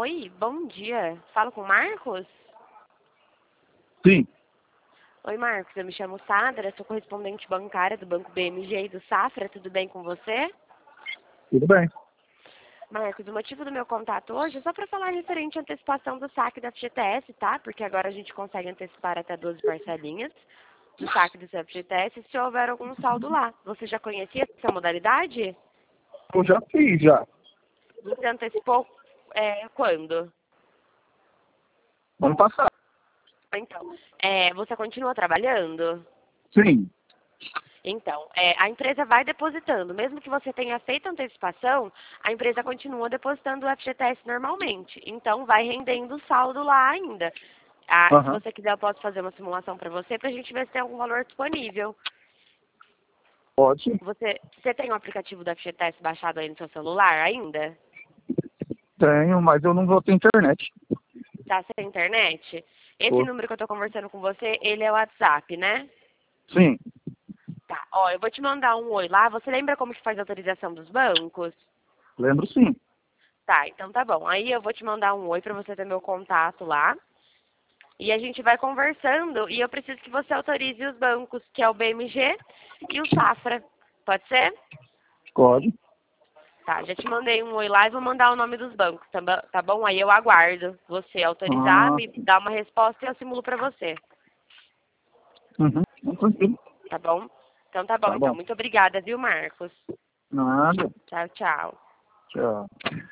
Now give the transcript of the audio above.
Oi, bom dia. Falo com o Marcos? Sim, Oi, Marcos. Eu me chamo Sandra, sou correspondente bancária do Banco BMG e do Safra. Tudo bem com você? tudo bem. Marcos, o motivo do meu contato hoje é só para falar referente à antecipação do saque da FGTS, tá? Porque agora a gente consegue antecipar até 12 parcelinhas do saque do seu FGTS se houver algum saldo lá. Você já conhecia essa modalidade? Eu já fiz, já. Você antecipou quando? Ano passado. Então, você continua trabalhando? Sim. Então, a empresa vai depositando. Mesmo que você tenha feito antecipação, a empresa continua depositando o FGTS normalmente. Então, vai rendendo saldo lá ainda. Se Aham. você quiser, eu posso fazer uma simulação para você, para a gente ver se tem algum valor disponível. Pode. Você tem o aplicativo do FGTS baixado aí no seu celular ainda? Tenho, mas eu não vou ter internet. Tá sem internet? Esse Tô. número que eu estou conversando com você, ele é o WhatsApp, né? Sim. Tá, ó, eu vou te mandar um oi lá. Você lembra como que faz a autorização dos bancos? Lembro sim. Tá, então tá bom. Aí eu vou te mandar um oi pra você ter meu contato lá. E a gente vai conversando e eu preciso que você autorize os bancos, que é o BMG e o Safra. Pode ser? Pode. Tá, já te mandei um oi lá e vou mandar o nome dos bancos, tá bom? Aí eu aguardo você autorizar, Ah, me dar uma resposta e eu simulo pra você, uhum. Tranquilo. tá bom? Então tá bom, Tá então. bom. Muito obrigada, viu, Marcos? Nada. Tchau, tchau. Tchau.